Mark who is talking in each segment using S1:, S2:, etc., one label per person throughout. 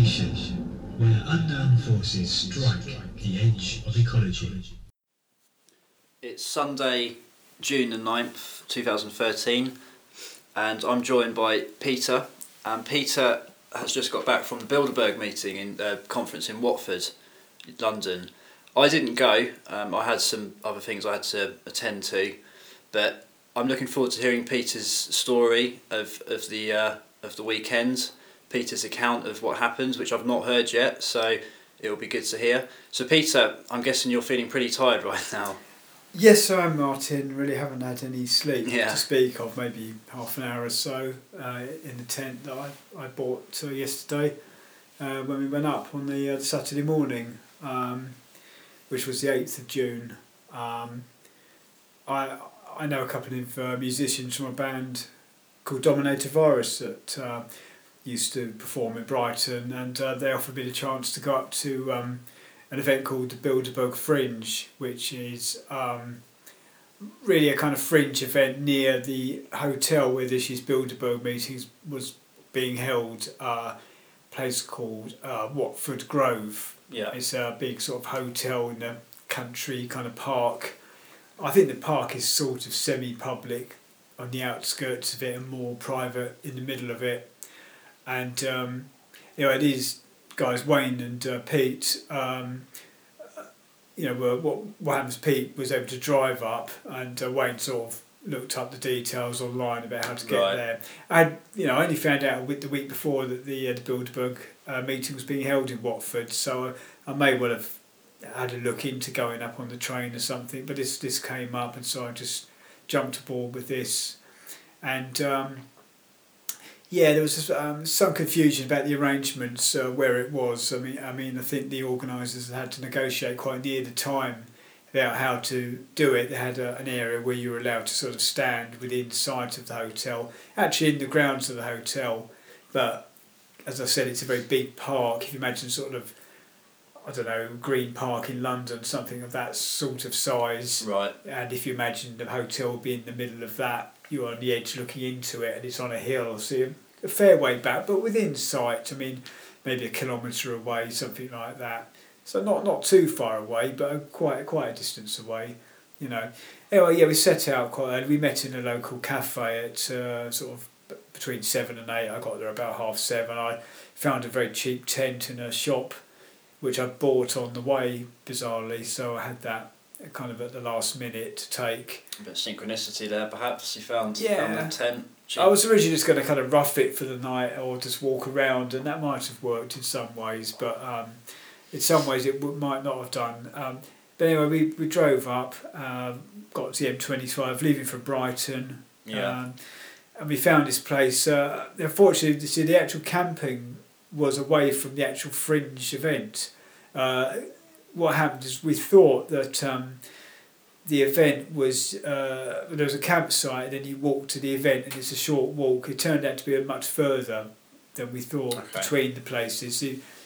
S1: station, where unknown forces strike the edge of ecology.
S2: It's Sunday, June the 9th, 2013, and I'm joined by Peter. And Peter has just got back from the Bilderberg meeting in conference in Watford, London. I didn't go. I had some other things I had to attend to, but I'm looking forward to hearing Peter's story of the weekend. Peter's account of what happened, which I've not heard yet, so it'll be good to hear. So Peter, I'm guessing you're feeling pretty tired right now.
S3: Yes, I am, Martin. Really haven't had any sleep
S2: to
S3: speak of, maybe half an hour or so in the tent that I bought yesterday when we went up on the Saturday morning, which was the 8th of June. I know a couple of musicians from a band called Dominator Virus that used to perform in Brighton, and they offered me the chance to go up to an event called the Bilderberg Fringe, which is really a kind of fringe event near the hotel where this year's Bilderberg meetings was being held, a place called Watford Grove.
S2: Yeah.
S3: It's a big sort of hotel in a country kind of park. I think the park is sort of semi-public on the outskirts of it and more private in the middle of it. And these guys, Wayne and Pete, what happens, Pete was able to drive up, and Wayne sort of looked up the details online about how to get there. I only found out the week before that the Bilderberg meeting was being held in Watford, so I may well have had a look into going up on the train or something, but this came up, and so I just jumped aboard with this. And there was some confusion about the arrangements where it was. I mean, I think the organisers had to negotiate quite near the time about how to do it. They had an area where you were allowed to sort of stand within sight of the hotel, actually in the grounds of the hotel. But as I said, it's a very big park. If you imagine sort of, I don't know, Green Park in London, something of that sort of size.
S2: Right.
S3: And if you imagine the hotel being in the middle of that, you're on the edge looking into it, and it's on a hill, so a fair way back, but within sight. I mean, maybe a kilometre away, something like that. So not too far away, but quite a distance away, you know. Anyway, we set out quite early. We met in a local cafe at sort of between 7 and 8. I got there about 7:30. I found a very cheap tent in a shop, which I bought on the way, bizarrely, so I had that kind of at the last minute to take.
S2: A bit of synchronicity there, perhaps. You found the tent. Cheap.
S3: I was originally just going to kind of rough it for the night or just walk around, and that might have worked in some ways, but in some ways it might not have done. But anyway, we drove up, got to the M25, leaving for Brighton, and we found this place. Unfortunately, the actual camping was away from the actual fringe event. What happened is we thought that the event was, there was a campsite, and then you walk to the event, and it's a short walk. It turned out to be much further than we thought between the places.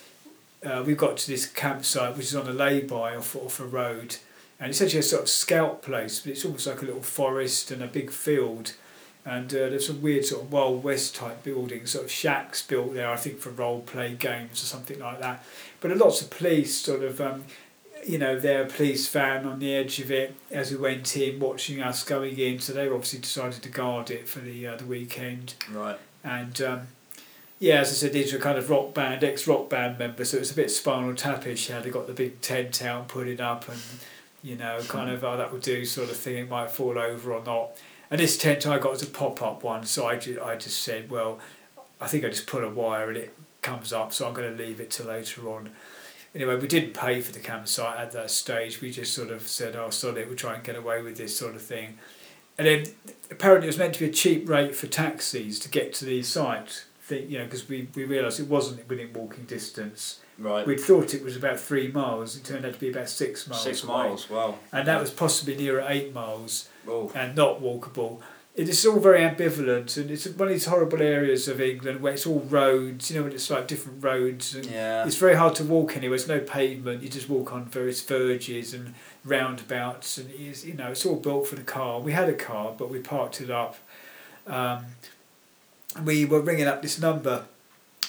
S3: We got to this campsite, which is on a lay-by off a road, and it's actually a sort of scout place, but it's almost like a little forest and a big field. And there's some weird sort of Wild West type buildings, sort of shacks built there, I think for role play games or something like that. But lots of police sort of, they're a police van on the edge of it as we went in, watching us going in. So they obviously decided to guard it for the weekend.
S2: Right.
S3: And as I said, these were kind of ex-rock band members, so it was a bit Spinal Tap-ish how they got the big tent out and put it up, and kind of that would do sort of thing. It might fall over or not. And this tent I got was a pop-up one, so I just said, well, I think I just put a wire and it comes up, so I'm going to leave it till later on. Anyway, we didn't pay for the campsite at that stage. We just sort of said, oh, sorry, we'll try and get away with this sort of thing. And then apparently it was meant to be a cheap rate for taxis to get to the site, because we realised it wasn't within walking distance.
S2: Right.
S3: We'd thought it was about 3 miles. It turned out to be about 6 miles.
S2: 6
S3: away.
S2: miles, wow.
S3: And that was possibly nearer 8 miles.
S2: Oh.
S3: And not walkable. It is all very ambivalent, and it's one of these horrible areas of England where it's all roads, when it's like different roads, and it's very hard to walk anywhere. There's no pavement, you just walk on various verges and roundabouts, and it's all built for the car. We had a car, but we parked it up. We were ringing up this number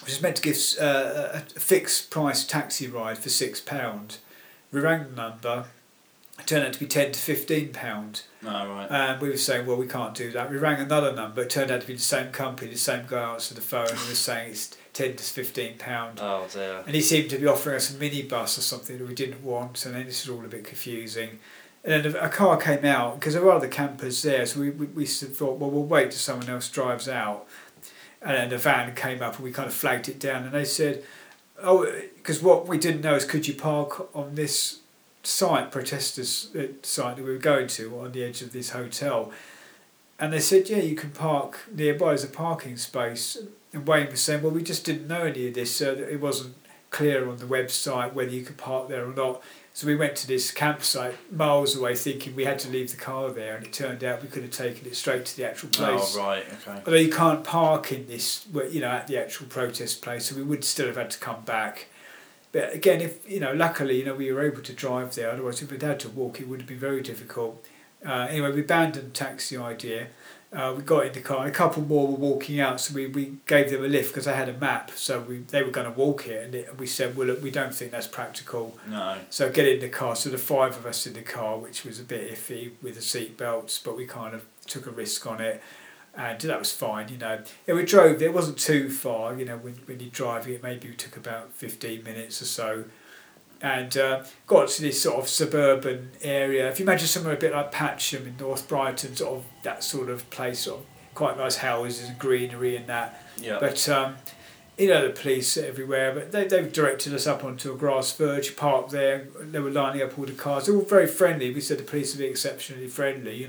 S3: which was meant to give a fixed price taxi ride for £6. We rang the number. It turned out to be £10 to £15.
S2: Oh, right.
S3: And we were saying, well, we can't do that. We rang another number. It turned out to be the same company. The same guy answered the phone and was saying it's £10 to £15.
S2: Oh dear.
S3: And he seemed to be offering us a minibus or something that we didn't want. And then this was all a bit confusing. And then a car came out because there were other campers there. So we thought, well, we'll wait till someone else drives out. And then the van came up and we kind of flagged it down. And they said, oh, because what we didn't know is could you park on this site, protesters site that we were going to on the edge of this hotel. And they said, yeah, you can park nearby as a parking space. And Wayne was saying, well, we just didn't know any of this, so it wasn't clear on the website whether you could park there or not. So we went to this campsite miles away thinking we had to leave the car there, and it turned out we could have taken it straight to the actual place.
S2: Oh, right, okay.
S3: Although you can't park in this, at the actual protest place, so we would still have had to come back. But again, if luckily, we were able to drive there. Otherwise, if we'd had to walk, it would have been very difficult. Anyway, we abandoned the taxi idea. We got in the car. A couple more were walking out, so we gave them a lift because they had a map. So they were going to walk it, and we said, well, look, we don't think that's practical.
S2: No.
S3: So get in the car. So the 5 of us in the car, which was a bit iffy with the seat belts, but we kind of took a risk on it. And that was fine, Yeah, we drove there. It wasn't too far, when you're driving it, maybe it took about 15 minutes or so. And got to this sort of suburban area. If you imagine somewhere a bit like Patcham in North Brighton, sort of that sort of place, sort of quite nice houses and greenery and that.
S2: Yeah.
S3: But, the police everywhere. But they've directed us up onto a grass verge, parked there. They were lining up all the cars. They were very friendly. We said the police would be exceptionally friendly,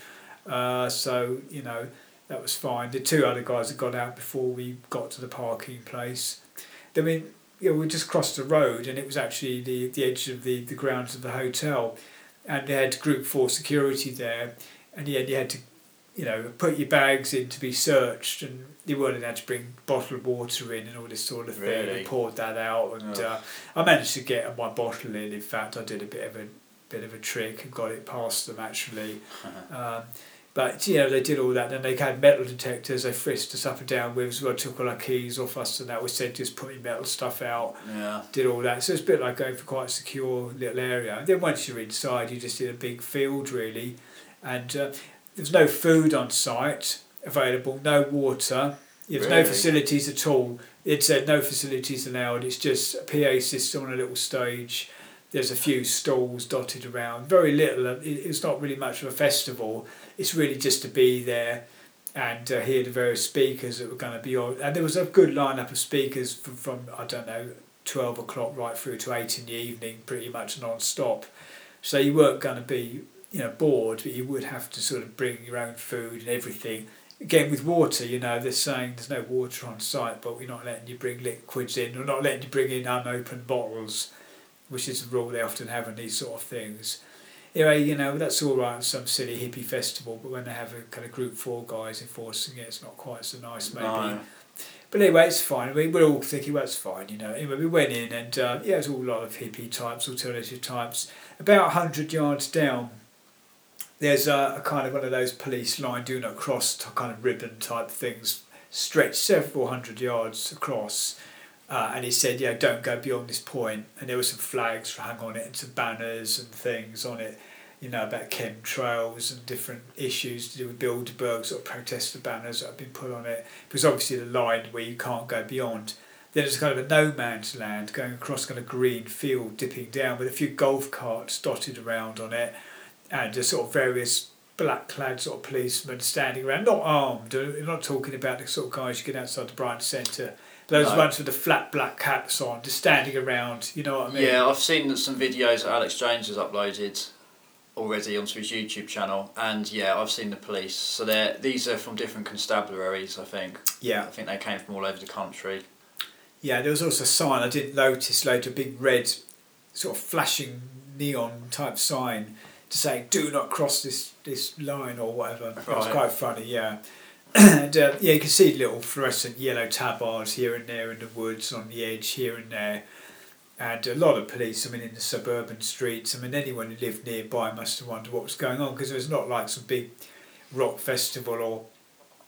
S3: that was fine. The 2 other guys had got out before we got to the parking place. Then we just crossed the road, and it was actually the edge of the grounds of the hotel, and they had Group 4 security there, and you had to, put your bags in to be searched, and you weren't allowed to bring bottled water in and all this sort of thing.
S2: Really?
S3: They poured that out, and I managed to get my bottle in. In fact, I did a bit of a trick and got it past them actually. But they did all that. Then they had metal detectors. They frisked us up and down with us. Well, took all our keys off us, and that was said just putting metal stuff out.
S2: Yeah.
S3: Did all that. So it's a bit like going for quite a secure little area. And then once you're inside, you just did a big field really, and there's no food on site available, no water. There's no facilities at all. It said no facilities allowed. It's just a PA system on a little stage. There's a few stalls dotted around. Very little. It's not really much of a festival. It's really just to be there and hear the various speakers that were going to be on. And there was a good lineup of speakers from 12 o'clock right through to 8 in the evening, pretty much non-stop. So you weren't going to be, bored, but you would have to sort of bring your own food and everything. Again, with water, they're saying there's no water on site, but we're not letting you bring liquids in, or not letting you bring in unopened bottles, which is a rule they often have on these sort of things. Anyway, that's all right on some silly hippie festival, but when they have a kind of Group 4 guys enforcing it, it's not quite so nice maybe. No. But anyway, it's fine. We're all thinking, well, it's fine, Anyway, we went in and, it was all a lot of hippie types, alternative types. About 100 yards down, there's a kind of one of those police line do not cross kind of ribbon type things, stretched several hundred yards across. And he said, don't go beyond this point. And there were some flags hung on it and some banners and things on it, about chemtrails and different issues to do with Bilderberg, sort of protester banners that have been put on it. Because obviously the line where you can't go beyond. Then there's kind of a no man's land going across kind of green field, dipping down with a few golf carts dotted around on it, and just sort of various black-clad sort of policemen standing around, not armed. We're not talking about the sort of guys you get outside the Brighton Centre. Those ones with the flat black caps on, just standing around, you know what I mean?
S2: Yeah, I've seen some videos that Alex Jones has uploaded already onto his YouTube channel, and I've seen the police. So these are from different constabularies, I think.
S3: Yeah.
S2: I think they came from all over the country.
S3: Yeah, there was also a sign I didn't notice later, a big red sort of flashing neon type sign to say, do not cross this line or whatever. Right. It was quite funny, yeah. And you can see little fluorescent yellow tabards here and there in the woods on the edge here and there, and a lot of police. In the suburban streets. Anyone who lived nearby must have wondered what was going on, because it was not like some big rock festival or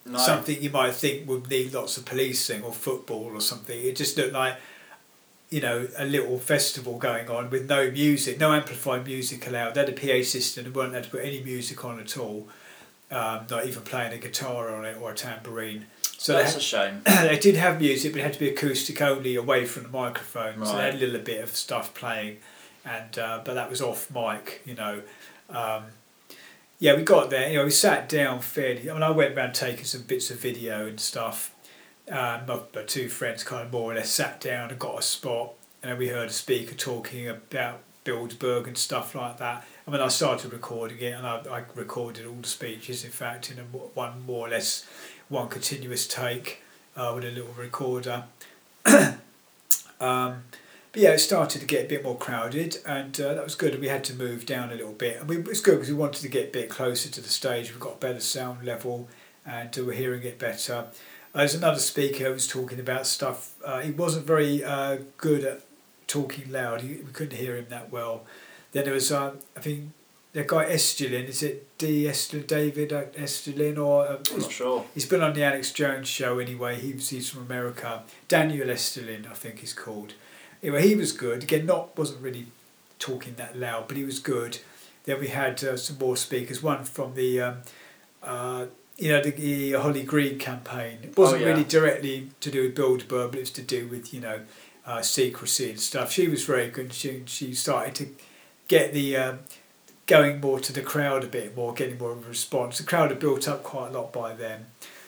S3: something you might think would need lots of policing or football or something. It just looked like, you know, a little festival going on with no music, no amplified music allowed. They had a PA system and weren't allowed to put any music on at all, not even playing a guitar on it or a tambourine. So
S2: that's a shame.
S3: They did have music, but it had to be acoustic only, away from the microphone.
S2: Right.
S3: So they had a little bit of stuff playing, and but that was off mic, you know. Yeah, we got there. You know, we sat down fairly. I mean, I went around taking some bits of video and stuff. My two friends kind of more or less sat down and got a spot, and then we heard a speaker talking about Bilderberg and stuff like that. I mean, I started recording it, and I recorded all the speeches, in fact, in one more or less one continuous take with a little recorder. But yeah, it started to get a bit more crowded, and that was good. And we had to move down a little bit, and it was good because we wanted to get a bit closer to the stage. We got a better sound level, and we're hearing it better. There's another speaker who was talking about stuff. He wasn't very good at talking loud. We couldn't hear him that well. Then there was, I think, the guy Estelin. Is it David Estelin, or
S2: I'm not sure.
S3: He's been on the Alex Jones show anyway. He's from America. Daniel Estelin, I think he's called. Anyway, he was good. Again, wasn't really talking that loud, but he was good. Then we had some more speakers. One from the the Holly Green campaign. It wasn't really directly to do with Bilderberg, but it was to do with, you know, secrecy and stuff. She was very good. She started to get the going more to the crowd a bit more, getting more of a response. The crowd had built up quite a lot by then.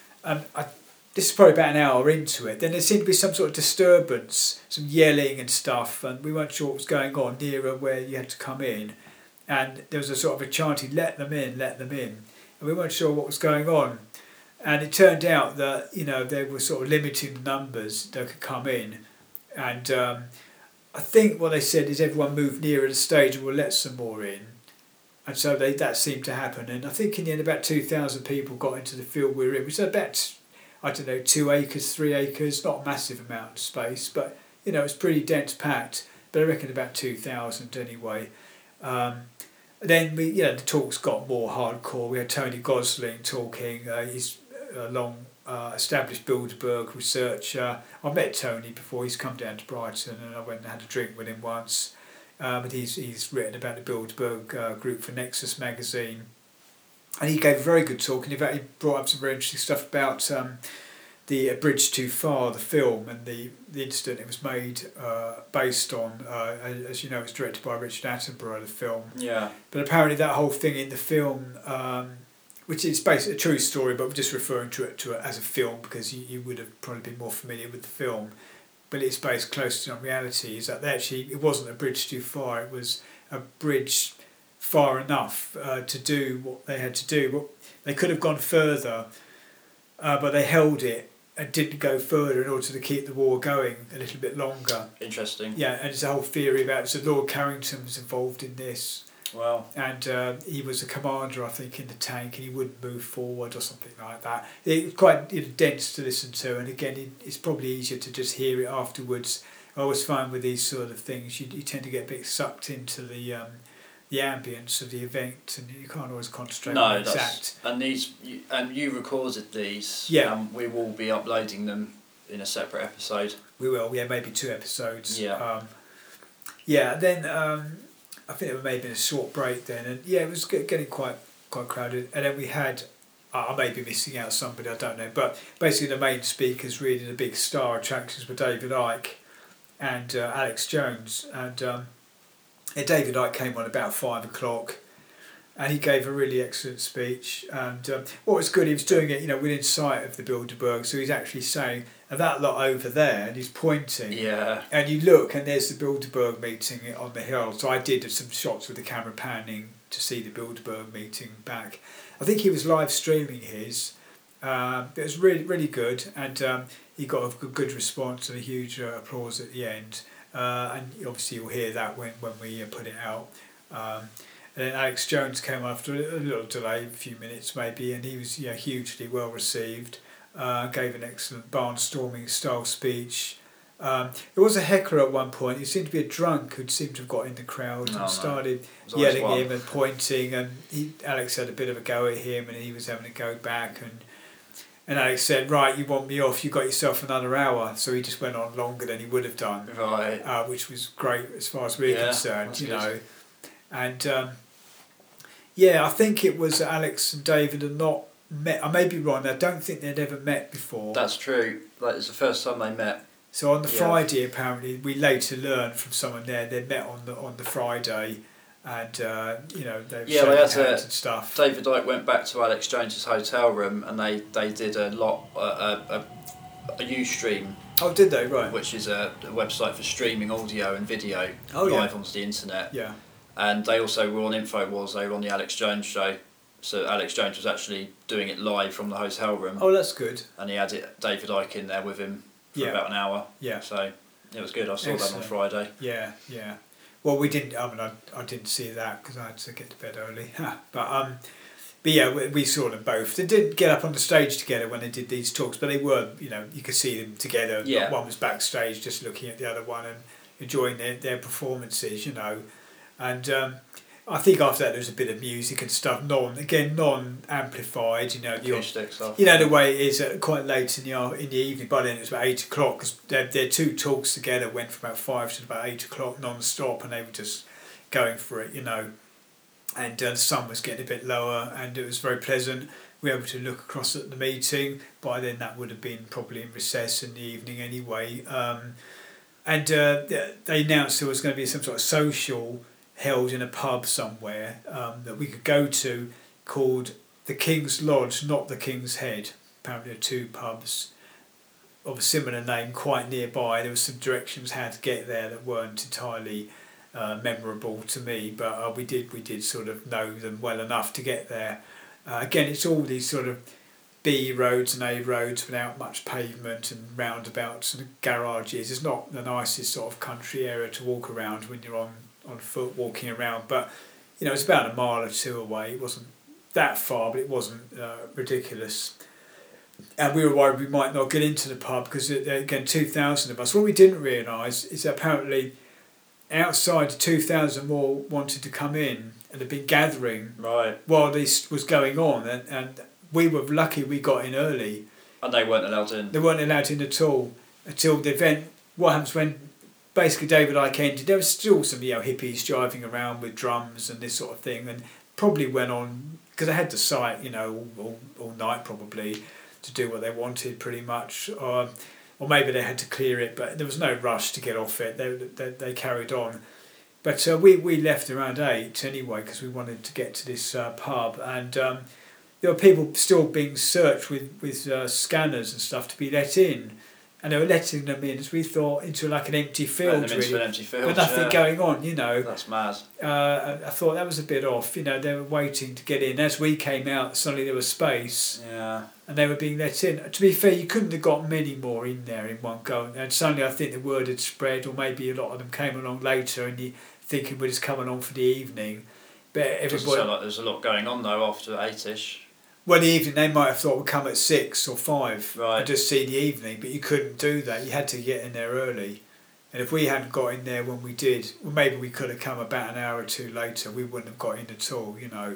S3: This is probably about an hour into it. Then there seemed to be some sort of disturbance, some yelling and stuff, and we weren't sure what was going on nearer where you had to come in. And there was a sort of a chanting, "Let them in, let them in." And we weren't sure what was going on. And it turned out that, you know, they were sort of limiting the numbers that could come in. And I think what they said is everyone moved nearer the stage and we'll let some more in. And so that seemed to happen. And I think in the end about 2,000 people got into the field we were in, which is about, I don't know, 2 acres, 3 acres, not a massive amount of space, but, you know, it's pretty dense packed. But I reckon about 2,000 anyway. Then the talks got more hardcore. We had Tony Gosling talking. He's a long established Bilderberg researcher. I met Tony before. He's come down to Brighton, and I went and had a drink with him once. But he's written about the Bilderberg group for Nexus magazine, and he gave a very good talk. And in fact, he brought up some very interesting stuff about the A Bridge Too Far, the film, and the incident it was made based on. As you know, it's directed by Richard Attenborough, the film.
S2: Yeah.
S3: But apparently that whole thing in the film, which is basically a true story, but we're just referring to it as a film because you would have probably been more familiar with the film. But it's based closely on reality, is that it wasn't a bridge too far, it was a bridge far enough to do what they had to do. Well, they could have gone further, but they held it and didn't go further in order to keep the war going a little bit longer.
S2: Interesting.
S3: Yeah, and there's a whole theory about it. So Lord Carrington was involved in this.
S2: Wow.
S3: And he was a commander, I think, in the tank, and he wouldn't move forward or something like that. It was quite dense to listen to, and again, it's probably easier to just hear it afterwards. I always find with these sort of things, you tend to get a bit sucked into the ambience of the event, and you can't always concentrate on the exact.
S2: And you recorded these.
S3: Yeah.
S2: We will be uploading them in a separate episode.
S3: We will, yeah, maybe 2 episodes.
S2: Yeah.
S3: Then. I think it may have been a short break then, and yeah, it was getting quite crowded. And then we had, I may be missing out somebody, I don't know, but basically the main speakers, really the big star attractions, were David Icke and Alex Jones. And David Icke came on about 5 o'clock, and he gave a really excellent speech. And what was good, he was doing it, you know, within sight of the Bilderberg, so he's actually saying, and that lot over there, and he's pointing.
S2: Yeah.
S3: And you look, and there's the Bilderberg meeting on the hill. So I did some shots with the camera panning to see the Bilderberg meeting back. I think he was live streaming his. It was really, really good, and he got a good response and a huge applause at the end. And obviously you'll hear that when we put it out. And then Alex Jones came after a little delay, a few minutes maybe, and he was hugely well received. Gave an excellent barnstorming style speech. There was a heckler at one point. He seemed to be a drunk who seemed to have got in the crowd and started yelling at him and pointing. And Alex had a bit of a go at him, and he was having a go back. And Alex said, right, you want me off, you got yourself another hour. So he just went on longer than he would have done.
S2: Right.
S3: Which was great as far as we're concerned,
S2: that's
S3: you
S2: good.
S3: know. And yeah, I think it was Alex and David had not met. I may be wrong, I don't think they'd ever met before.
S2: That's true. Like, it's the first time they met.
S3: So on the Friday, apparently, we later learned from someone there, they met on the Friday, and you know, they were shaking hands and stuff.
S2: David Icke went back to Alex Jones's hotel room, and they did a Ustream.
S3: Oh, did they? Right.
S2: Which is a website for streaming audio and video live onto the internet.
S3: Yeah.
S2: And they also were on InfoWars. They were on the Alex Jones show. So Alex Jones was actually doing it live from the hotel room.
S3: Oh, that's good.
S2: And he had David Icke in there with him for about an hour.
S3: Yeah.
S2: So it was good. I saw that on Friday.
S3: Yeah, yeah. Well, we didn't. I mean, I didn't see that because I had to get to bed early. But yeah, we saw them both. They didn't get up on the stage together when they did these talks, but they were. You know, you could see them together.
S2: Yeah.
S3: One was backstage, just looking at the other one and enjoying their performances. You know, and I think after that there was a bit of music and stuff, non-amplified. You know,
S2: acoustic stuff.
S3: You know the way it is quite late in the evening. By then it was about 8 o'clock because their two talks together went from about 5 to about 8 o'clock non-stop, and they were just going for it. You know, and the sun was getting a bit lower, and it was very pleasant. We were able to look across at the meeting. By then that would have been probably in recess in the evening anyway. And they announced there was going to be some sort of social held in a pub somewhere that we could go to, called the King's Lodge, not the King's Head. Apparently there are two pubs of a similar name quite nearby. There were some directions how to get there that weren't entirely memorable to me, but we did sort of know them well enough to get there. Again, it's all these sort of B roads and A roads without much pavement and roundabouts and garages. It's not the nicest sort of country area to walk around when you're on foot walking around, but you know, it's about a mile or two away. It wasn't that far, but it wasn't ridiculous. And we were worried we might not get into the pub because again, 2,000 of us. What we didn't realise is that apparently outside 2,000 more wanted to come in and had been gathering while this was going on, and we were lucky we got in early.
S2: And they weren't allowed in.
S3: They weren't allowed in at all until the event. What happens when basically David Icke ended? There was still some hippies driving around with drums and this sort of thing, and probably went on because they had the site all night probably to do what they wanted pretty much, or maybe they had to clear it, but there was no rush to get off it. They carried on. But we left around 8 anyway because we wanted to get to this pub, and there were people still being searched with scanners and stuff to be let in, and they were letting them in, as we thought, into like an empty field,
S2: really, an empty field,
S3: with nothing going on. You know,
S2: that's mad.
S3: I thought that was a bit off. You know, they were waiting to get in. As we came out, suddenly there was space.
S2: Yeah. And
S3: they were being let in. To be fair, you couldn't have got many more in there in one go. And suddenly I think the word had spread, or maybe a lot of them came along later, and you thinking we're just coming on for the evening. But everybody.
S2: Doesn't sound like there's a lot going on though after 8ish.
S3: Well, the evening they might have thought would come at 6 or 5
S2: right.
S3: and just see the evening, but you couldn't do that. You had to get in there early. And if we hadn't got in there when we did, well, maybe we could have come about an hour or two later. We wouldn't have got in at all, you know.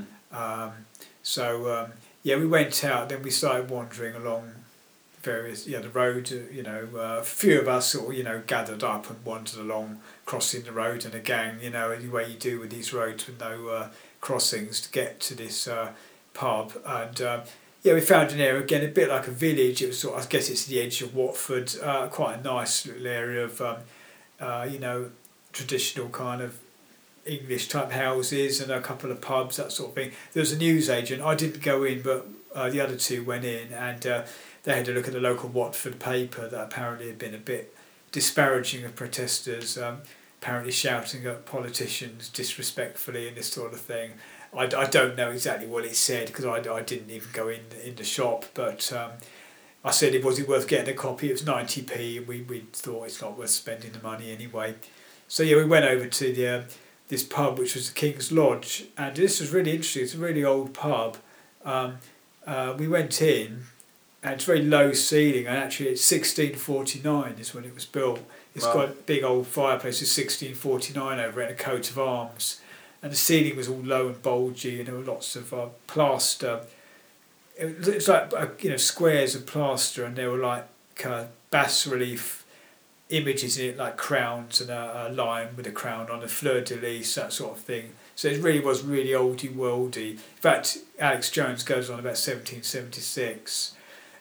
S3: Yeah, we went out. Then we started wandering along various, the road. A few of us sort of, gathered up and wandered along, crossing the road in a gang. Any way you do with these roads with no crossings to get to this pub. And we found an area again, a bit like a village. It was I guess it's the edge of Watford. Quite a nice little area of, traditional kind of English type houses and a couple of pubs, that sort of thing. There was a newsagent. I didn't go in, but the other two went in, and they had a look at the local Watford paper that apparently had been a bit disparaging of protesters, apparently shouting at politicians disrespectfully and this sort of thing. I don't know exactly what it said because I didn't even go in the shop, but I said, was it worth getting a copy? It was 90p, and we thought it's not worth spending the money anyway. So we went over to this pub, which was the King's Lodge, and this was really interesting. It's a really old pub. We went in, and it's very low ceiling, and actually it's 1649 is when it was built. It's got a big old fireplace, it's 1649 over it, and a coat of arms. And the ceiling was all low and bulgy, and there were lots of plaster it's like squares of plaster, and there were like bas relief images in it, like crowns and a lion with a crown on, a fleur de lis, that sort of thing. So it really was really oldie worldy. In fact, Alex Jones goes on about 1776,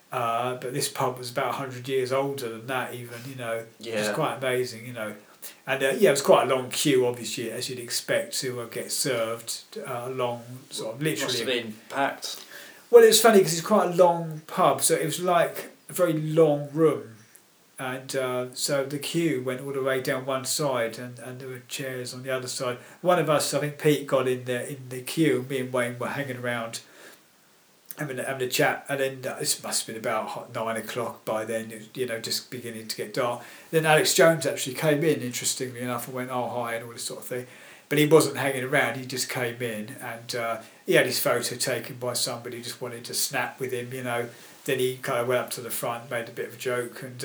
S3: but this pub was about 100 years older than that even. Which is quite amazing. And it was quite a long queue, obviously, as you'd expect to get served. Long, sort of literally.
S2: Must have been packed.
S3: Well, it was funny because it's quite a long pub, so it was like a very long room, and so the queue went all the way down one side, and there were chairs on the other side. One of us, I think Pete, got in there in the queue. Me and Wayne were hanging around, having a chat, and then this must have been about 9 o'clock by then. Just beginning to get dark. Then Alex Jones actually came in, interestingly enough, and went, "Oh, hi," and all this sort of thing. But he wasn't hanging around. He just came in, and he had his photo taken by somebody who just wanted to snap with him. Then he kind of went up to the front, made a bit of a joke, and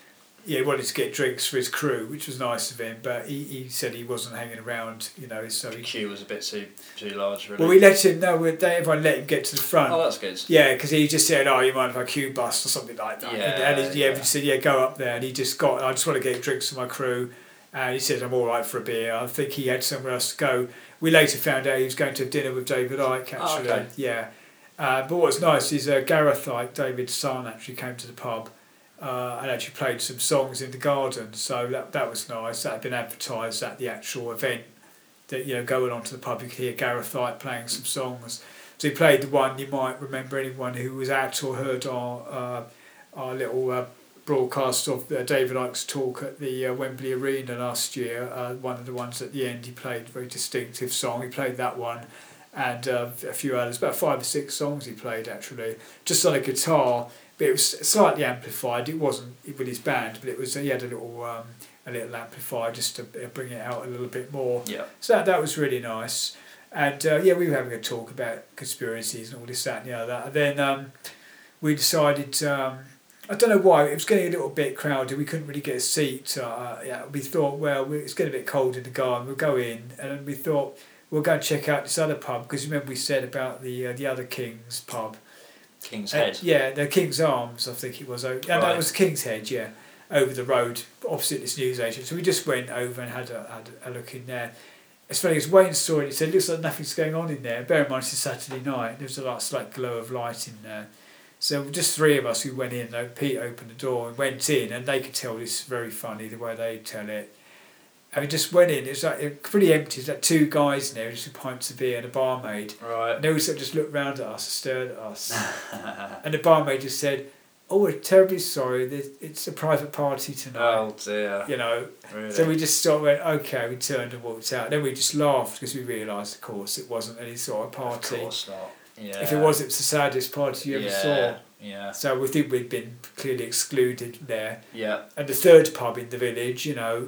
S3: he wanted to get drinks for his crew, which was nice of him. But he said he wasn't hanging around. So
S2: the queue was a bit too large, really.
S3: Well, we let him. No, everyone let him get to the front.
S2: Oh, that's good.
S3: Yeah, because he just said, "Oh, you mind if I queue bust or something like that?" And he said, "Yeah, go up there." And he just got. "I just want to get drinks for my crew." And he said, "I'm all right for a beer." I think he had somewhere else to go. We later found out he was going to dinner with David Icke, actually.
S2: Oh, okay.
S3: Yeah. But what's nice is Gareth Icke, David's son, actually came to the pub and actually played some songs in the garden. So that was nice. That had been advertised at the actual event. That going on to the pub, you could hear Gareth Icke playing some songs. So he played the one you might remember, anyone who was at or heard our little broadcast of David Icke's talk at the Wembley Arena last year. One of the ones at the end, he played a very distinctive song. He played that one, and a few others, about 5 or 6 songs he played actually, just on a guitar. But it was slightly amplified. It wasn't with his band, but it was. He had a little amplifier just to bring it out a little bit more.
S2: Yeah.
S3: So that was really nice. And we were having a talk about conspiracies and all this, that, and the other. And then we decided. I don't know why, it was getting a little bit crowded. We couldn't really get a seat. We thought, well, it's getting a bit cold in the garden. We'll go in, and we thought we'll go and check out this other pub, because remember we said about the other King's pub.
S2: King's Head.
S3: The King's Arms, I think it was. Right. No, it was King's Head. Yeah, over the road opposite this newsagent. So we just went over and had a look in there. It's funny, because Wayne saw it. He said, "Looks like nothing's going on in there." Bear in mind, it's a Saturday night. There was a slight glow of light in there. So just 3 of us who went in. Pete opened the door and went in, and they could tell this is very funny the way they tell it. And we just went in. It was like pretty empty. There's like 2 guys in there, just with pints of beer and a barmaid.
S2: Right.
S3: And they all sort of just looked round at us, stared at us, and the barmaid just said, "Oh, we're terribly sorry. It's a private party tonight."
S2: Oh dear.
S3: Really? So we just sort of went, okay. We turned and walked out. Then we just laughed because we realised, of course, it wasn't any sort of party.
S2: Of course not. Yeah.
S3: If it was, it's the saddest party you ever saw.
S2: Yeah.
S3: So we think we'd been clearly excluded there.
S2: Yeah.
S3: And the third pub in the village,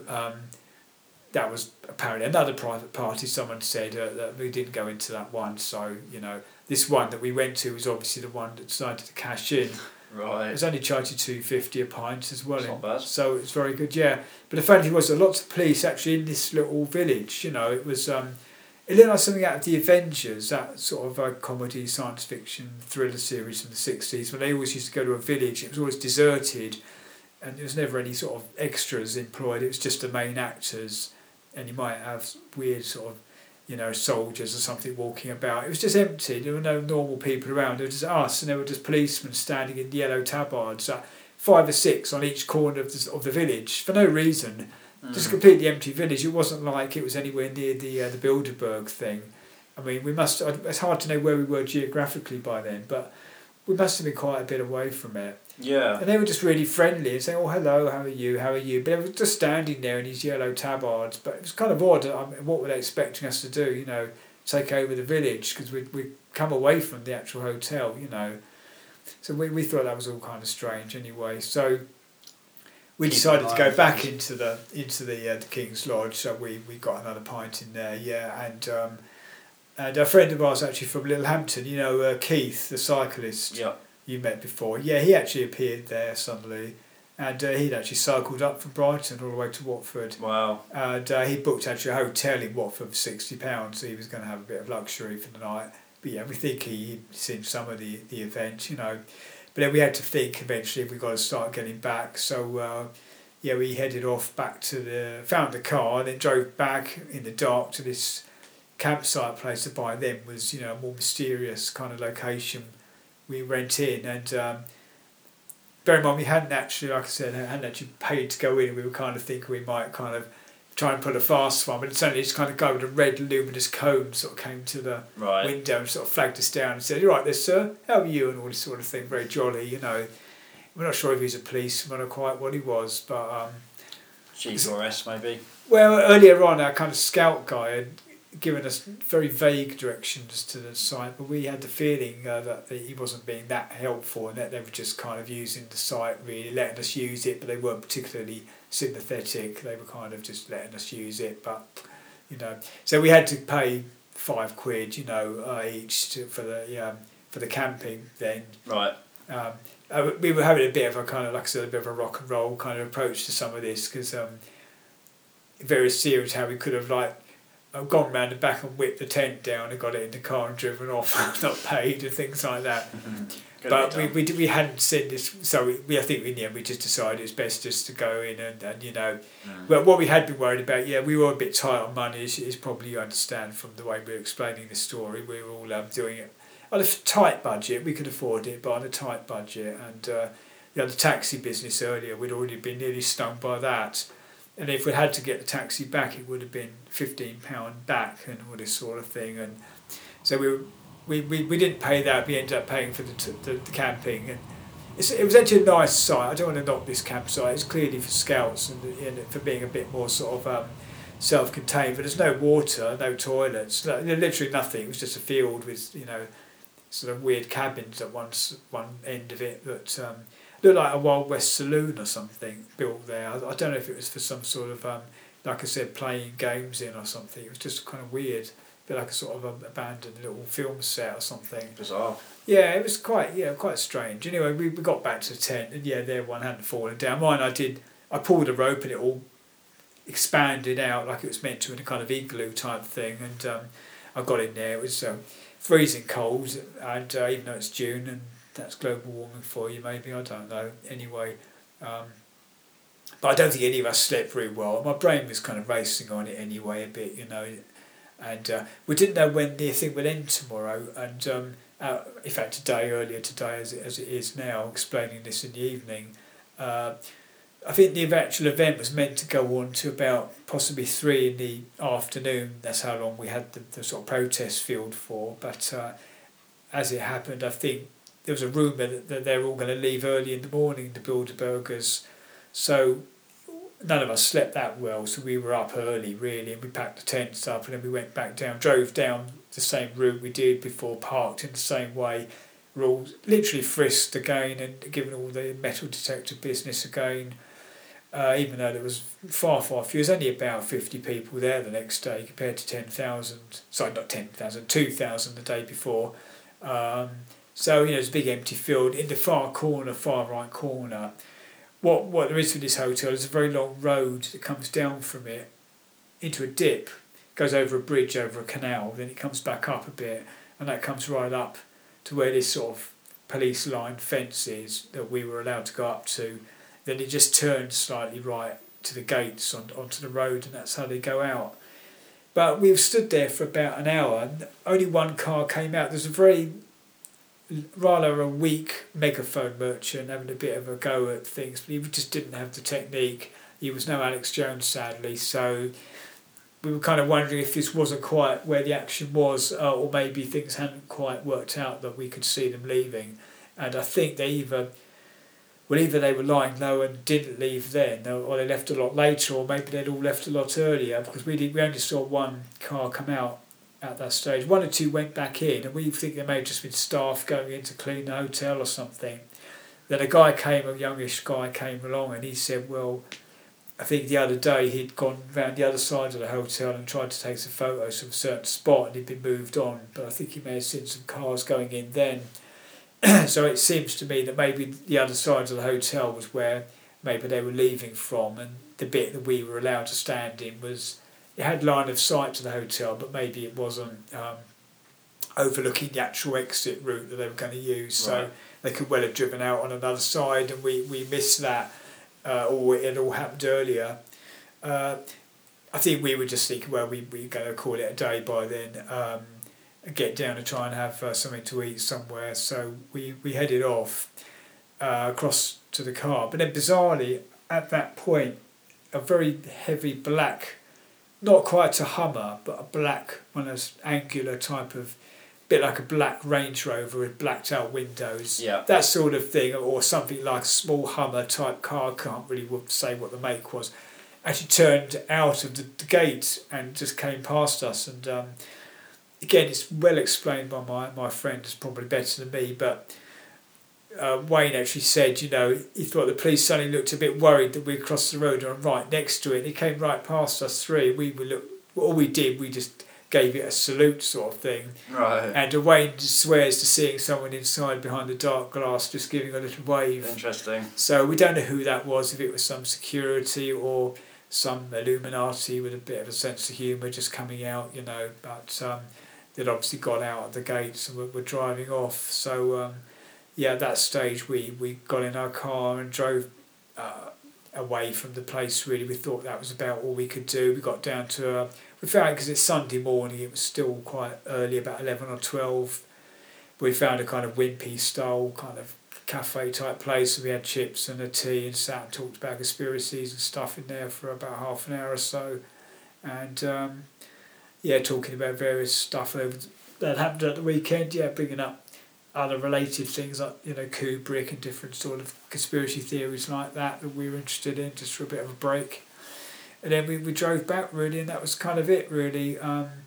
S3: that was apparently another private party. Someone said that we didn't go into that one. So, this one that we went to was obviously the one that decided to cash in.
S2: Right.
S3: It was only charging $2.50 a pint as well.
S2: That's not bad.
S3: So it's very good, yeah. But the funny thing was, there were lots of police actually in this little village. It was... it looked like something out of the Avengers, that sort of comedy, science fiction, thriller series from the 60s, when they always used to go to a village. It was always deserted, and there was never any sort of extras employed. It was just the main actors, and you might have weird sort of, soldiers or something walking about. It was just empty. There were no normal people around. There was just us, and there were just policemen standing in yellow tabards, 5 or 6 on each corner of the village, for no reason. Just a completely empty village. It wasn't like it was anywhere near the Bilderberg thing. I mean, it's hard to know where we were geographically by then, but we must have been quite a bit away from it.
S2: Yeah.
S3: And they were just really friendly and saying, "Oh, hello, how are you? But they were just standing there in these yellow tabards. But it was kind of odd. What were they expecting us to do? Take over the village, because we'd come away from the actual hotel. So we thought that was all kind of strange anyway. So we decided to go back into the King's Lodge. So we got another pint in there, yeah, and a friend of ours actually from Littlehampton, Keith, the cyclist.
S2: Yeah.
S3: You met before. Yeah, he actually appeared there suddenly, and he'd actually cycled up from Brighton all the way to Watford.
S2: Wow. And
S3: he booked actually a hotel in Watford for £60, so he was going to have a bit of luxury for the night. we think he'd seen some of the event, But then we had to think eventually if we got to start getting back. So we headed off back found the car, and then drove back in the dark to this campsite place that by then was a more mysterious kind of location we went in. And bear in mind, we hadn't actually, like I said, paid to go in. We were kind of thinking we might kind of try and pull a fast one, but it's only this kind of guy with a red luminous cone sort of came to the window and sort of flagged us down and said, "You're right there, sir, how are you?" and all this sort of thing, very jolly, We're not sure if he's a policeman or quite what he was, but
S2: G4S maybe.
S3: Well, earlier on, our kind of scout guy had given us very vague directions to the site, but we had the feeling that he wasn't being that helpful, and that they were just kind of using the site, really letting us use it, but they weren't particularly sympathetic. They were kind of just letting us use it, but so we had to pay £5, each for the camping then.
S2: Right.
S3: We were having a bit of a kind of, like I said, a bit of a rock and roll kind of approach to some of this, because very serious how we could have gone round the back and whipped the tent down and got it in the car and driven off, not paid and things like that. But we hadn't seen this, so I think in the end we just decided it's best just to go in and Well, what we had been worried about, we were a bit tight on money, as probably you understand from the way we were explaining the story. We were all doing it on a tight budget. We could afford it, but on a tight budget. And the taxi business earlier, we'd already been nearly stung by that. And if we had to get the taxi back, it would have been £15 back and all this sort of thing. And so we didn't pay that. We ended up paying for the camping. And it was actually a nice site. I don't want to knock this campsite. It's clearly for scouts and for being a bit more sort of self-contained. But there's no water, no toilets, literally nothing. It was just a field with sort of weird cabins at one end of it that looked like a Wild West saloon or something built there. I don't know if it was for some sort of, like I said, playing games in or something. It was just kind of weird, a bit like a sort of abandoned little film set or something.
S2: Bizarre.
S3: Yeah, it was quite strange. Anyway, we got back to the tent, and there one hadn't fallen down. Mine, I pulled a rope and it all expanded out like it was meant to in a kind of igloo type thing, and I got in there. It was freezing cold, and even though it's June and that's global warming for you, maybe, I don't know. Anyway, but I don't think any of us slept very well. My brain was kind of racing on it anyway a bit, and we didn't know when the thing would end tomorrow. And in fact, earlier today, as it is now, explaining this in the evening, I think the actual event was meant to go on to about possibly 3 in the afternoon. That's how long we had the sort of protest field for. But as it happened, I think there was a rumour that they were all going to leave early in the morning, the Bilderbergers. So none of us slept that well, so we were up early really, and we packed the tents up, and then we went back down, drove down the same route we did before, parked in the same way. We were all literally frisked again and given all the metal detector business again. Even though there was far fewer. There was only about 50 people there the next day compared to 10,000. Sorry, not 10,000, 2,000 the day before. So it's a big empty field. In the far right corner, what there is for this hotel is a very long road that comes down from it into a dip, goes over a bridge, over a canal, then it comes back up a bit, and that comes right up to where this sort of police line fence is that we were allowed to go up to. Then it just turns slightly right to the gates onto the road, and that's how they go out. But we've stood there for about an hour, and only one car came out. There's rather a weak megaphone merchant having a bit of a go at things, but he just didn't have the technique. He was no Alex Jones, sadly, so we were kind of wondering if this wasn't quite where the action was, or maybe things hadn't quite worked out that we could see them leaving. And I think either they were lying low and didn't leave then, or they left a lot later, or maybe they'd all left a lot earlier, because we only saw one car come out at that stage. 1 or 2 went back in, and we think there may have just been staff going in to clean the hotel or something. Then a youngish guy came along, and he said, well, I think the other day he'd gone round the other side of the hotel and tried to take some photos of a certain spot, and he'd been moved on, but I think he may have seen some cars going in then. So it seems to me that maybe the other side of the hotel was where maybe they were leaving from, and the bit that we were allowed to stand in it had line of sight to the hotel, but maybe it wasn't overlooking the actual exit route that they were going to use.
S2: Right.
S3: So they could well have driven out on another side, and we missed that, or it all happened earlier. I think we were just thinking, well, we're going to call it a day by then, get down and try and have something to eat somewhere. So we headed off across to the car. But then bizarrely, at that point, a very heavy black, not quite a Hummer, but a black, one of those angular type of, bit like a black Range Rover with blacked out windows,
S2: Yeah.
S3: that sort of thing, or something like a small Hummer type car, can't really say what the make was, actually turned out of the gate and just came past us. And again, it's well explained by my friend, it's probably better than me, but Wayne actually said, he thought the police suddenly looked a bit worried that we'd crossed the road and right next to it. He came right past us three. We just gave it a salute sort of thing.
S2: Right.
S3: And Wayne swears to seeing someone inside behind the dark glass just giving a little wave.
S2: Interesting.
S3: So we don't know who that was, if it was some security or some Illuminati with a bit of a sense of humour just coming out, but they'd obviously got out of the gates and were driving off. So at that stage we got in our car and drove away from the place. Really, we thought that was about all we could do. We got down to we found, because it's Sunday morning, it was still quite early, about 11 or 12. We found a kind of wimpy style kind of cafe type place. We had chips and a tea and sat and talked about conspiracies and stuff in there for about half an hour or so, and talking about various stuff that happened at the weekend. Bringing up other related things like Kubrick and different sort of conspiracy theories like that we were interested in, just for a bit of a break. And then we drove back really, and that was kind of it really.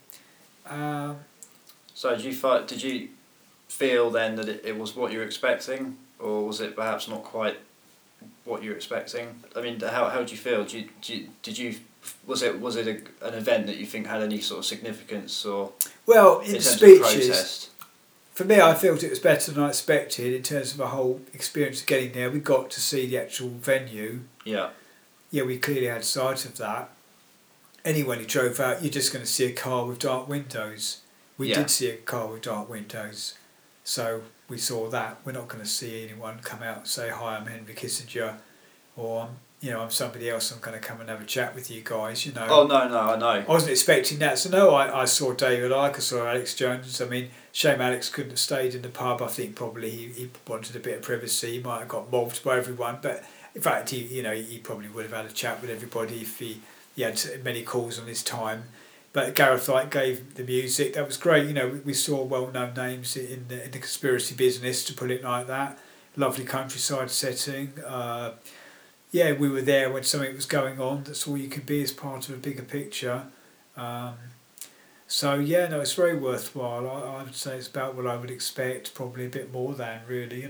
S2: So did you feel then that it was what you were expecting, or was it perhaps not quite what you were expecting? I mean, how did you feel? Was it an event that you think had any sort of significance, or
S3: well, in
S2: terms of
S3: speeches?
S2: protest?
S3: For me, I felt it was better than I expected in terms of the whole experience of getting there. We got to see the actual venue.
S2: Yeah.
S3: Yeah, we clearly had sight of that. Anyone who drove out, you're just going to see a car with dark windows. We did see a car with dark windows. So we saw that. We're not going to see anyone come out and say, "Hi, I'm Henry Kissinger," or I'm somebody else. I'm going to come and have a chat with you guys.
S2: Oh no, I know.
S3: I wasn't expecting that. So no, I saw David Icke, I saw Alex Jones. I mean, shame Alex couldn't have stayed in the pub. I think probably he wanted a bit of privacy. He might have got mobbed by everyone, but in fact, he probably would have had a chat with everybody if he had many calls on his time. But Gareth Icke gave the music. That was great. We saw well-known names in the conspiracy business, to put it like that. Lovely countryside setting. We were there when something was going on. That's all you could be as part of a bigger picture. It's very worthwhile. I would say it's about what I would expect, probably a bit more than, really,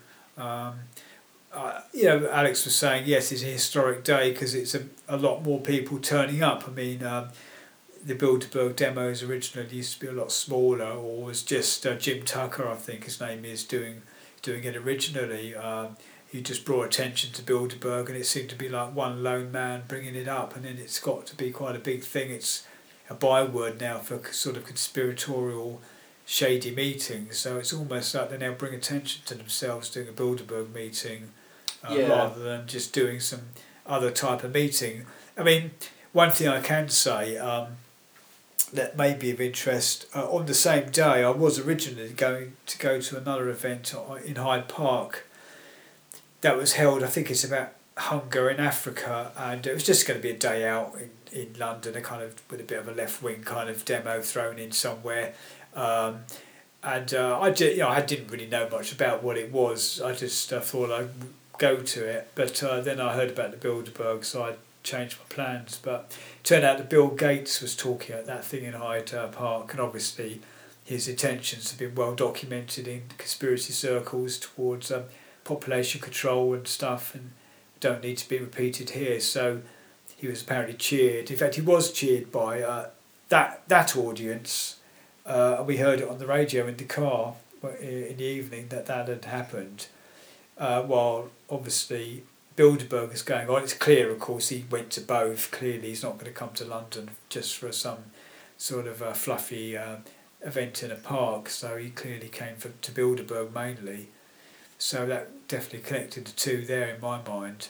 S3: Alex was saying, yes, it's a historic day because it's a lot more people turning up. I mean, the Bilderberg demos originally used to be a lot smaller, or was just Jim Tucker, I think his name is, doing it originally. He just brought attention to Bilderberg, and it seemed to be like one lone man bringing it up, and then it's got to be quite a big thing. It's a byword now for sort of conspiratorial, shady meetings, so it's almost like they now bring attention to themselves doing a Bilderberg meeting rather than just doing some other type of meeting. I mean, one thing I can say that may be of interest, on the same day I was originally going to go to another event in Hyde Park that was held, I think it's about hunger in Africa, and it was just going to be a day out in London, a kind of with a bit of a left-wing kind of demo thrown in somewhere. I didn't really know much about what it was. I just thought I'd go to it, but then I heard about the Bilderberg, so I changed my plans. But it turned out that Bill Gates was talking at that thing in Hyde Park, and obviously his intentions have been well documented in conspiracy circles towards population control and stuff, and don't need to be repeated here. So he was apparently cheered. In fact, he was cheered by that audience. We heard it on the radio in the car in the evening that had happened. While obviously Bilderberg is going on, it's clear, of course, he went to both. Clearly, he's not going to come to London just for some sort of fluffy event in a park, so he clearly came to Bilderberg mainly. So that definitely connected the two there in my mind.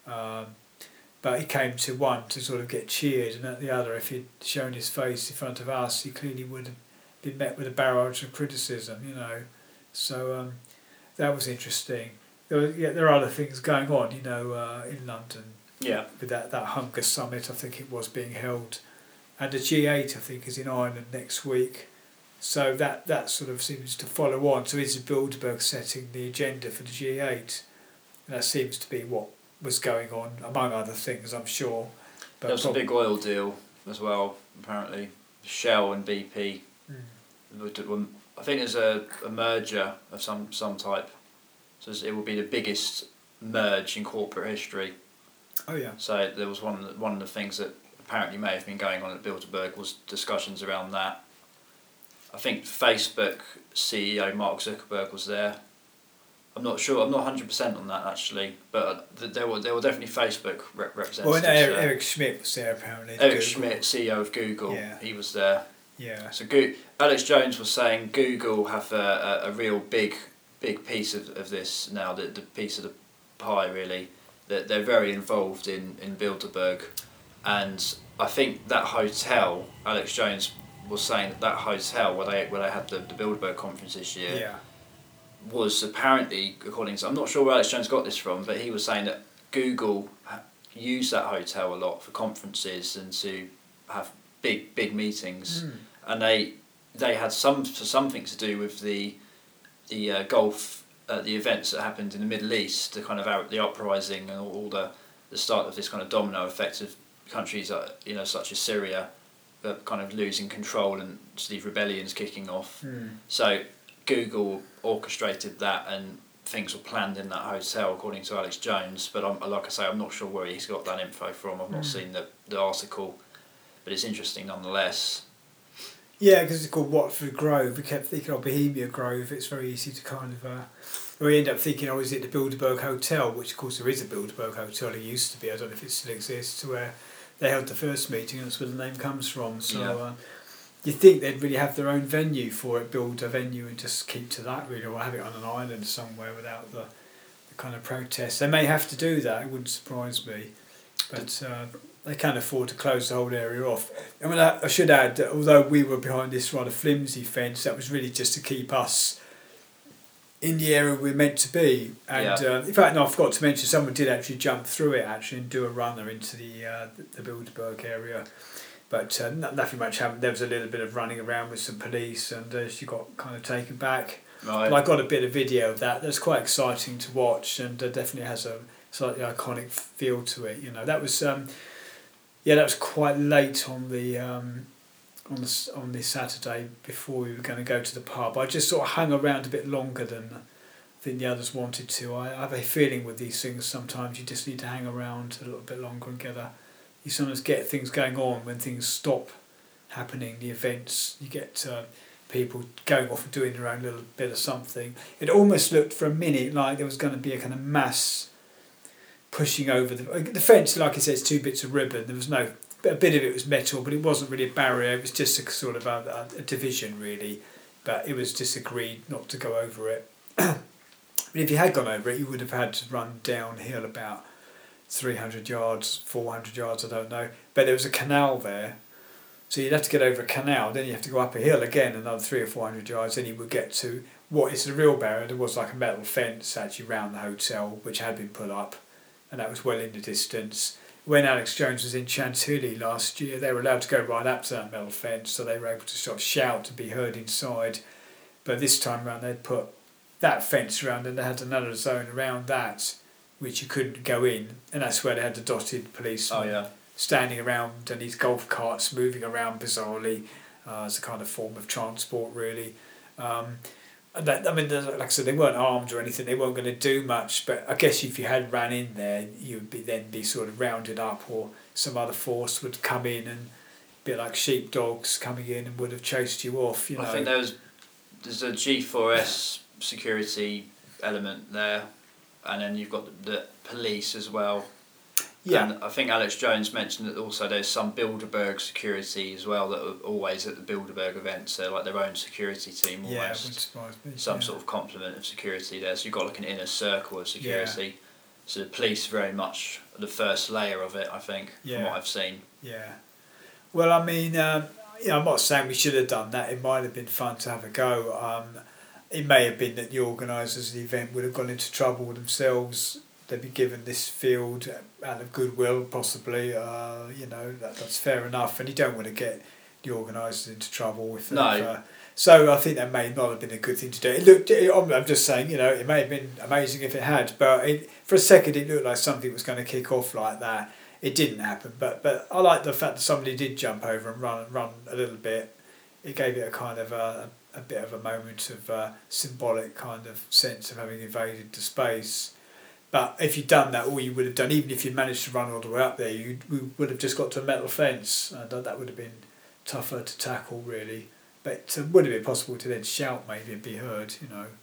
S3: But he came to one to sort of get cheered, and at the other, if he'd shown his face in front of us, he clearly would have been met with a barrage of criticism, you know. So that was interesting. There are other things going on, you know, in London.
S2: Yeah.
S3: With that Hunger Summit, I think it was being held, and the G8, I think, is in Ireland next week. So that sort of seems to follow on. So is Bilderberg setting the agenda for the G8? And that seems to be what was going on, among other things, I'm sure. But
S2: there was a big oil deal as well, apparently. Shell and BP. I think there's a merger of some type. So it will be the biggest merge in corporate history.
S3: Oh yeah.
S2: So there was one of the things that apparently may have been going on at Bilderberg was discussions around that. I think Facebook CEO Mark Zuckerberg was there. I'm not sure. I'm not 100% on that actually, but there were definitely Facebook representatives.
S3: Well, Eric Schmidt was there apparently.
S2: Eric Schmidt, CEO of Google, he was there.
S3: Yeah.
S2: So Alex Jones was saying Google have a real big piece of this now, the piece of the pie really. That they're very involved in Bilderberg, and I think that hotel, Alex Jones was saying that hotel where they had the Bilderberg conference this year, was apparently, according to, I'm not sure where Alex Jones got this from, but he was saying that Google used that hotel a lot for conferences and to have big meetings, and they had something to do with the Gulf, the events that happened in the Middle East, the kind of the uprising and all the start of this kind of domino effect of countries such as Syria, kind of losing control and these rebellions kicking off. So Google orchestrated that, and things were planned in that hotel, according to Alex Jones. But like I say, I'm not sure where he's got that info from. I've not seen the article, but it's interesting nonetheless.
S3: Yeah, because it's called Watford Grove. We kept thinking, Bohemia Grove. It's very easy to kind of. We end up thinking, is it the Bilderberg Hotel? Which, of course, there is a Bilderberg Hotel. It used to be. I don't know if it still exists. Where they held the first meeting, and that's where the name comes from. So. You'd think they'd really have their own venue for it, build a venue and just keep to that really, or have it on an island somewhere without the kind of protests. They may have to do that, it wouldn't surprise me. But they can't afford to close the whole area off. I mean, I should add that although we were behind this rather flimsy fence, that was really just to keep us in the area we're meant to be. And in fact, I forgot to mention, someone did actually jump through it and do a runner into the Bilderberg area. But nothing much happened. There was a little bit of running around with some police, and she got kind of taken back.
S2: Right.
S3: But I got a bit of video of that. That's quite exciting to watch, and definitely has a slightly iconic feel to it. You know, that was that was quite late on the Saturday before we were going to go to the pub. I just sort of hung around a bit longer than I think the others wanted to. I have a feeling with these things sometimes you just need to hang around a little bit longer and you sometimes get things going on when things stop happening, the events. You get people going off and doing their own little bit of something. It almost looked for a minute like there was going to be a kind of mass pushing over the fence. Like I said, it's 2 bits of ribbon. There was a bit of it was metal, but it wasn't really a barrier. It was just a sort of a division, really. But it was just agreed not to go over it. But if you had gone over it, you would have had to run downhill about 300 yards, 400 yards, I don't know. But there was a canal there. So you'd have to get over a canal, then you have to go up a hill again, another 300 or 400 yards, then you would get to what is the real barrier. There was like a metal fence actually round the hotel, which had been put up, and that was well in the distance. When Alex Jones was in Chantilly last year, they were allowed to go right up to that metal fence, so they were able to sort of shout and be heard inside. But this time around, they'd put that fence around, and they had another zone around that, which you couldn't go in, and that's where they had the dotted policemen standing around, and these golf carts moving around bizarrely as a kind of form of transport, really. Like I said, they weren't armed or anything, they weren't going to do much, but I guess if you had ran in there, you would then be sort of rounded up, or some other force would come in and be like sheepdogs coming in and would have chased you off. I
S2: think there's a G4S security element there. And then you've got the police as well.
S3: Yeah.
S2: And I think Alex Jones mentioned that also there's some Bilderberg security as well that are always at the Bilderberg events. They're like their own security team
S3: Yeah, it
S2: almost.
S3: wouldn't surprise me.
S2: Some
S3: yeah.
S2: sort of complement of security there. So you've got like an inner circle of security. So the police very much the first layer of it, I think, from what I've seen.
S3: Yeah. Well, I mean, I'm not saying we should have done that. It might have been fun to have a go. It may have been that the organisers of the event would have gone into trouble themselves. They'd be given this field out of goodwill, possibly. That's fair enough. And you don't want to get the organisers into trouble if so I think that may not have been a good thing to do. I'm just saying, it may have been amazing if it had, but for a second it looked like something was going to kick off like that. It didn't happen, but I like the fact that somebody did jump over and run a little bit. It gave it a kind of a bit of a moment of symbolic kind of sense of having invaded the space. But if you'd done that, all you would have done, even if you managed to run all the way up there, we would have just got to a metal fence. That would have been tougher to tackle, really. But would have been possible to then shout maybe and be heard,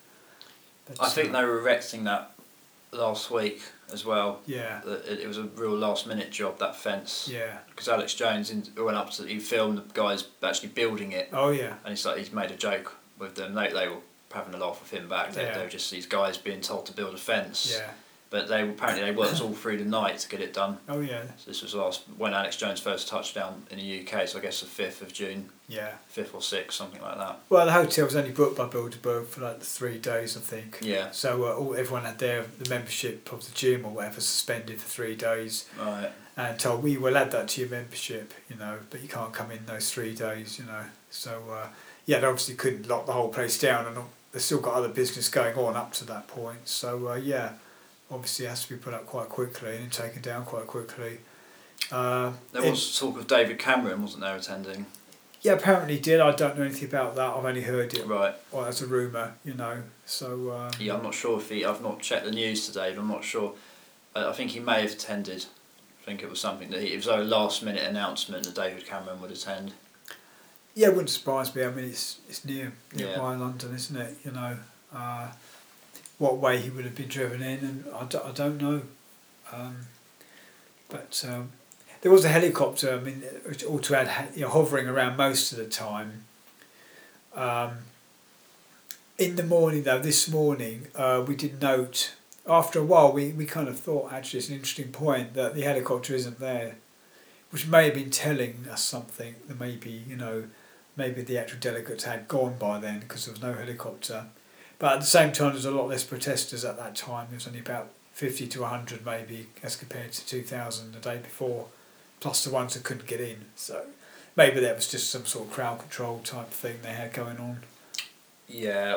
S3: But,
S2: I think they were erecting that last week as well.
S3: Yeah.
S2: It was a real last minute job, that fence.
S3: Yeah.
S2: Because Alex Jones went up to, he filmed the guys actually building it.
S3: Oh yeah.
S2: And he's made a joke with them. They were having a laugh with him back. They were just these guys being told to build a fence.
S3: Yeah.
S2: But they worked all through the night to get it done.
S3: Oh yeah.
S2: So this was when Alex Jones first touched down in the UK, so I guess the 5th of June.
S3: Yeah.
S2: 5th or 6th, something like that.
S3: Well, the hotel was only booked by Bilderberg for like 3 days, I think.
S2: Yeah.
S3: So everyone had the membership of the gym or whatever suspended for 3 days.
S2: Right.
S3: And told we will add that to your membership, but you can't come in those 3 days, So they obviously couldn't lock the whole place down, and they've still got other business going on up to that point. So obviously it has to be put up quite quickly and taken down quite quickly.
S2: There was talk of David Cameron, wasn't there, attending?
S3: Yeah, apparently he did. I don't know anything about that. I've only heard it.
S2: Right.
S3: Well, as a rumour, So.
S2: Yeah, I'm not sure if I've not checked the news today, but I'm not sure. I think he may have attended. I think it was something that it was a last minute announcement that David Cameron would attend.
S3: Yeah, it wouldn't surprise me. I mean, it's nearby London, isn't it? What way he would have been driven in, and I don't know. But there was a helicopter. I mean, which ought to add, hovering around most of the time. In the morning, though, this morning, we did note. After a while, we kind of thought actually it's an interesting point that the helicopter isn't there, which may have been telling us something. That maybe the actual delegates had gone by then because there was no helicopter. But at the same time, there's a lot less protesters at that time. There was only about 50 to 100 maybe as compared to 2,000 the day before, plus the ones that couldn't get in. So maybe that was just some sort of crowd control type thing they had going on.
S2: Yeah,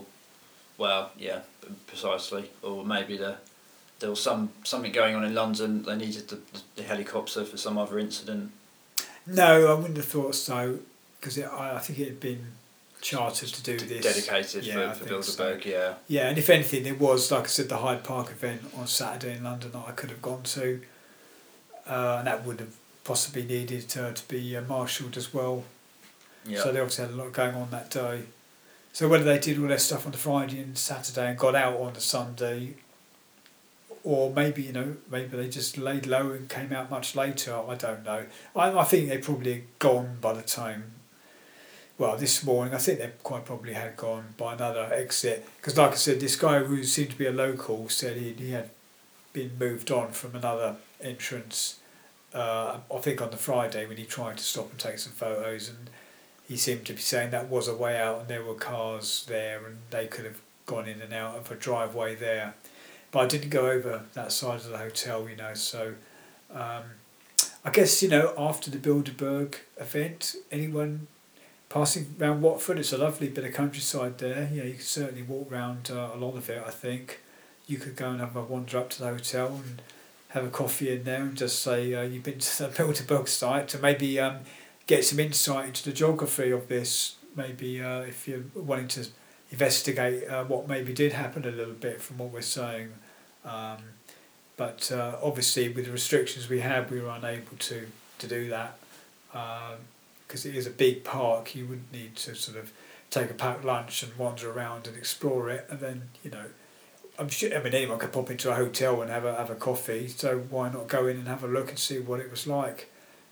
S2: precisely. Or maybe there was something going on in London. They needed the helicopter for some other incident.
S3: No, I wouldn't have thought so, because I think it had been chartered to do this.
S2: Dedicated for Bilderberg, so.
S3: Yeah, and if anything, there was, like I said, the Hyde Park event on Saturday in London that I could have gone to, and that would have possibly needed to be marshalled as well. Yeah. So they obviously had a lot going on that day. So whether they did all their stuff on the Friday and Saturday and got out on the Sunday, or maybe they just laid low and came out much later, I don't know. I think they probably had gone by the time. Well, this morning, I think they quite probably had gone by another exit. Because like I said, this guy who seemed to be a local said he had been moved on from another entrance, I think on the Friday when he tried to stop and take some photos. And he seemed to be saying that was a way out and there were cars there and they could have gone in and out of a driveway there. But I didn't go over that side of the hotel, so... I guess, after the Bilderberg event, anyone passing around Watford, it's a lovely bit of countryside there. You can certainly walk around a lot of it, I think. You could go and have a wander up to the hotel and have a coffee in there and just say you've been to the Bilderberg site to maybe get some insight into the geography of this. Maybe if you're wanting to investigate what maybe did happen a little bit from what we're saying. But obviously with the restrictions we had, we were unable to do that. Because it is a big park, you would need to sort of take a packed lunch and wander around and explore it, and then I'm sure. I mean, anyone could pop into a hotel and have a coffee. So why not go in and have a look and see what it was like?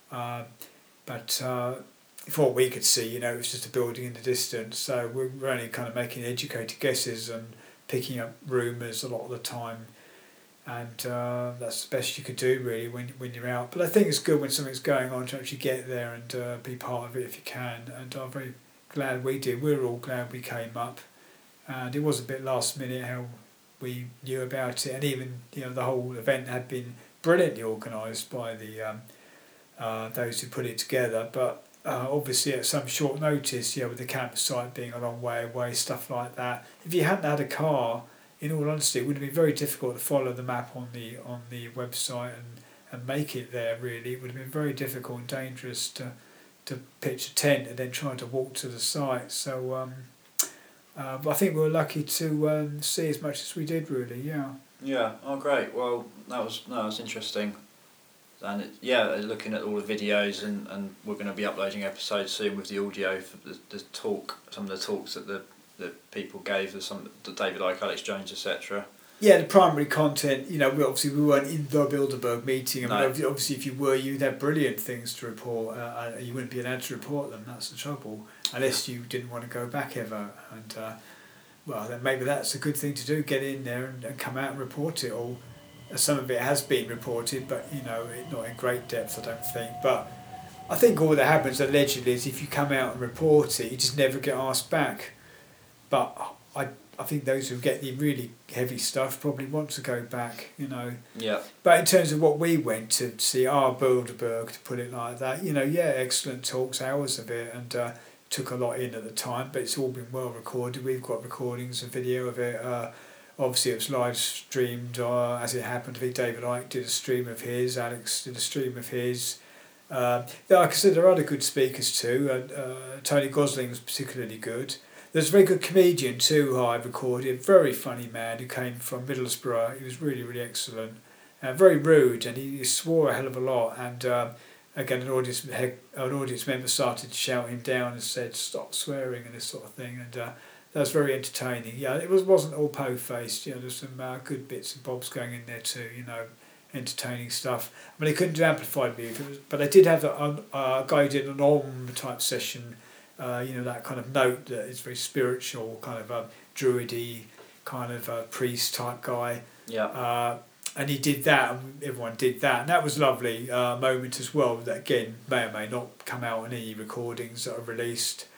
S3: But for what we could see, it was just a building in the distance. So we're only kind of making educated guesses and picking up rumours a lot of the time. And that's the best you could do really when you're out. But I think it's good when something's going on to actually get there and be part of it if you can. And I'm very glad we did. We were all glad we came up. And it was a bit last minute how we knew about it. And even the whole event had been brilliantly organised by the those who put it together. But obviously at some short notice, with the campsite being a long way away, stuff like that. If you hadn't had a car, in all honesty, it would have been very difficult to follow the map on the website and make it there. Really, it would have been very difficult and dangerous to pitch a tent and then try to walk to the site. So, but I think we were lucky to see as much as we did. Really, yeah.
S2: Yeah. Oh, great. Well, that was interesting. And looking at all the videos and we're going to be uploading episodes soon with the audio for the talk, some of the talks that the people gave, the David Icke, Alex Jones, etc.
S3: Yeah, the primary content, we weren't in the Bilderberg meeting.
S2: No.
S3: Obviously if you were, you'd have brilliant things to report. You wouldn't be allowed to report them, that's the trouble, unless you didn't want to go back ever. And then maybe that's a good thing to do, get in there and come out and report it all. Some of it has been reported, but not in great depth, I don't think. But I think all that happens allegedly is if you come out and report it, you just never get asked back. But I think those who get the really heavy stuff probably want to go back,
S2: Yeah.
S3: But in terms of what we went to see, our Bilderberg, to put it like that, excellent talks, hours of it, and took a lot in at the time, but it's all been well recorded. We've got recordings and video of it. Obviously it was live streamed, as it happened. I think David Icke did a stream of his, Alex did a stream of his. I consider there are other good speakers too. Tony Gosling was particularly good. There's a very good comedian too who I recorded, very funny man who came from Middlesbrough. He was really, really excellent. Very rude, and he swore a hell of a lot. And again, an audience member started to shout him down and said, "Stop swearing," and this sort of thing. And that was very entertaining. Yeah, it wasn't all po-faced. There's some good bits and bobs going in there too. Entertaining stuff. I mean, they couldn't do amplified music, but they did have a guy who did an Om type session. That kind of note that is very spiritual, kind of a druidy, kind of a priest type guy.
S2: Yeah.
S3: And he did that, and everyone did that, and that was a lovely moment as well. That again may or may not come out on any recordings that are released,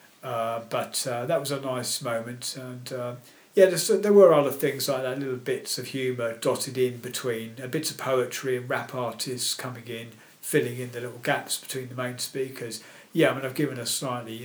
S3: but that was a nice moment. And there were other things like that, little bits of humour dotted in between, bits of poetry and rap artists coming in, filling in the little gaps between the main speakers. Yeah, I mean, I've given a slightly,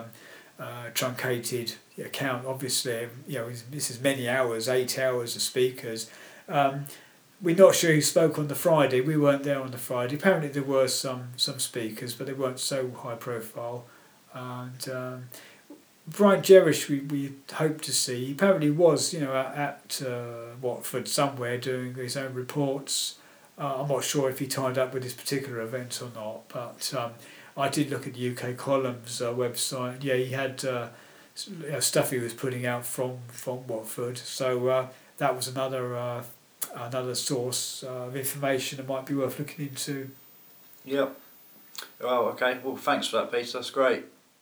S3: truncated account. Obviously, this is many hours, 8 hours of speakers. We're not sure who spoke on the Friday. We weren't there on the Friday. Apparently, there were some speakers, but they weren't so high profile. And Brian Jerish, we hoped to see. He apparently was, at Watford somewhere doing his own reports. I'm not sure if he tied up with this particular event or not, but I did look at the UK Columns website. Yeah, he had stuff he was putting out from Watford. So that was another source of information that might be worth looking into.
S2: Yeah. Well, okay. Well, thanks for that, Peter. That's great.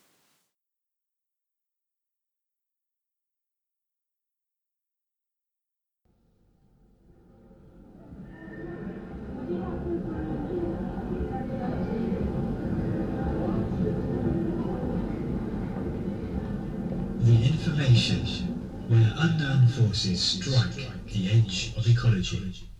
S1: The information where unknown forces strike the edge of ecology.